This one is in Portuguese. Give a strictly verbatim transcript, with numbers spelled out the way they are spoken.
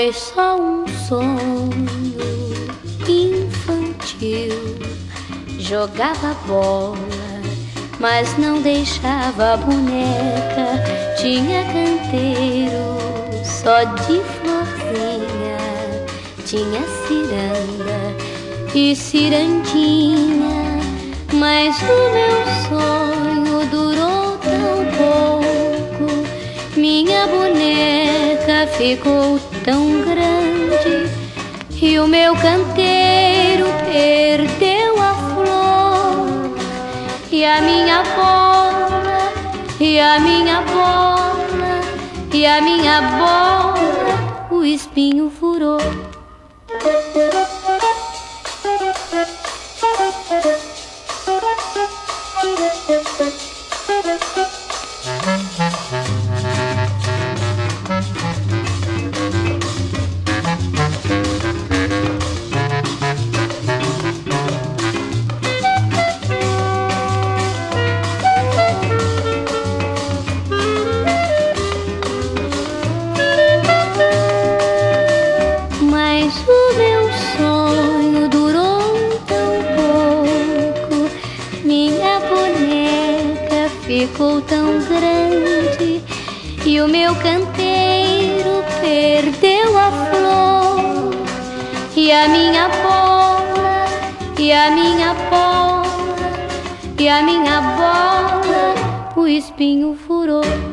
Foi só um sonho infantil. Jogava bola, mas não deixava a boneca. Tinha canteiro só de florzinha. Tinha ciranda e cirandinha. Mas o meu sonho durou tão pouco. Minha boneca ficou tão grande e o meu canteiro perdeu a flor. E a minha bola, e a minha bola, e a minha bola, o espinho furou. Mas o meu sonho durou tão pouco. Minha boneca ficou tão grande e o meu canteiro perdeu a flor. E a minha bola, e a minha bola, e a minha bola, o espinho furou.